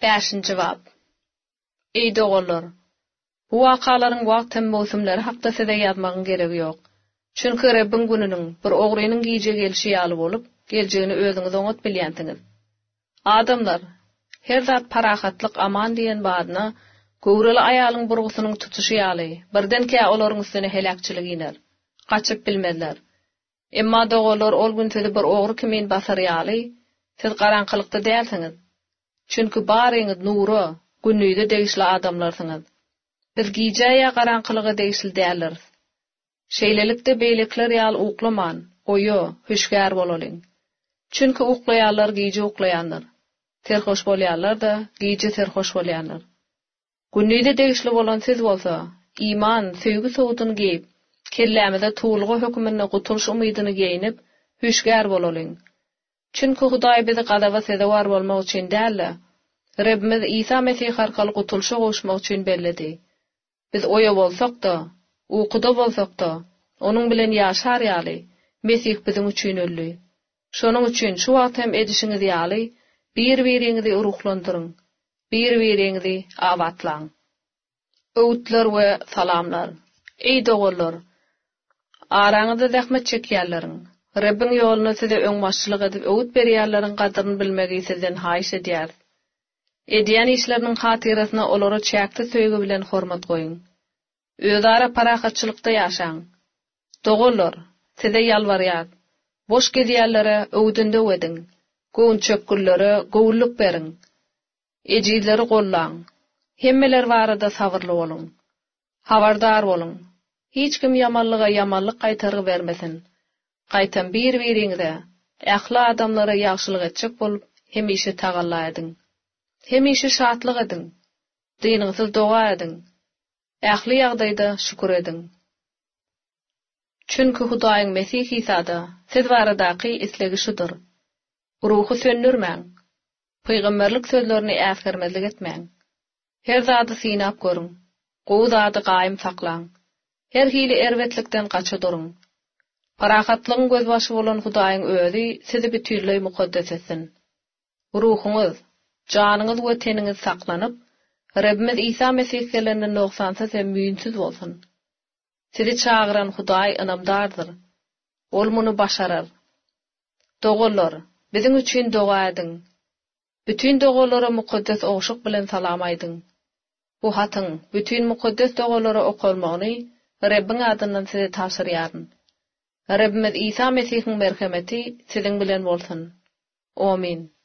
5-nji jabap. Ey dogallar, bu wakaların wagt hem mowsumlary hakda size ýazmagyň geregi ýok. Çünki Rabbin gününiň bir ogrynyň giýje gelşi ýaly bolup, geljegini özüňiz oňat bilýänsiňiz. Adamlar, her zat parahatlyk aman diýen badyna, gowraly aýalyň burgusynyň tutuşy ýaly, birdenkä olaryň üstüne helakçylyk iner. Gaçyp bilmezler. Emma dogallar ol gün tedi bir ogry kimin basar ýaly, siz garaňkylykda dälsiňiz. Çünki baryňyz nuru, günnüýde degişli adamlarsyňyz. Biz giýjäýä garaňkylygy degişli däliriz. Şeýlelikde beýlekler ýaly uklaman, oýo, hüşgär bolalyň. Çünki uklaýarlar giýje uklaýanlar. Terhoş bolýarlar da giýje terhoş bolýarlar. Günnüýde degişli bolan siz bolsa, iman, söýgü sowutyny giýip, kellämede tuğulgy hökmüne gutuluş umydyny geýnip, hüşgär bolalyň. Çünki Hudaý bizi gadaba sedewar bolmak üçin däl, Rabbimiz Isa Mesih arkaly gutuluşa goşmak üçin belledi. Biz oýa bolsak-da, ukuda bolsak-da, onuň bilen ýaşar ýaly, Mesih biziň üçin öldü. Şonuň üçin şu wagt hem edişiňiz ýaly, bir-biriňizi uruklandyryň, bir-biriňizi awatlaň. Öwütler we salamlar. Ey dogallar, araňyzda zähmet çekýärleriň, Rabbin ýoluny size öňbaşçylyk edip öwüt berýärleriň gadryny bilmegi sizden haýyş edýär. Edýän işleriniň hatyrasyna olara çäkti söýgü bilen hormat goýun. Özara parahatçylykda ýaşaň. Dogallar, size ýalbarýar. Boş gedýärlere öwdünde öwediň. Goň çökküllere gowullyk beriň. Ejizleri gollaň. Hemmeler barada sabyrly boluň. Habardar boluň. Hiç kim yamanlyga yamanlyk gaýtargy bermesin. Gaýtan bir-biriňize, ähli adamlara ýagşylyk etjek bolup, hemişe tagalla ediň. Hemişe şatlyk ediň. Dynyňyzy doga ediň. Ähli ýagdaýda şükür ediň. Çünki Hudaýyň Mesih Isa'da siz baradaky islegi şudur. Ruhy söndürmäň. Peýgamberlik sözlerini äsgermezlik etmäň. Her zady sinap görüň. Gowy zady gaýym saklaň. Her hili erwetlikden gaça duruň. Parahatlygyň gözbaşy bolan Hudaýyň özi sizi bütünlüği mukaddes etsin. Ruhuňyz, janyňyz we teniňiz saklanyp, Rabbimiz Isa Mesih gelenden noksansa hem müýünsiz bolsun. Sizi çağıran Hudaý inamdardyr. Ol muny başarar. Dogallar, biziň üçin doga ediň. Bütün dogallara mukaddes oşuk bilen salam aýdyň. Bu hatyň bütün mukaddes dogalara okulmagyny Rabbin adyndan size tapşyrýaryn. Rabbimiz Isa Mesihiň merhameti siziň bilen bolsun. Amin.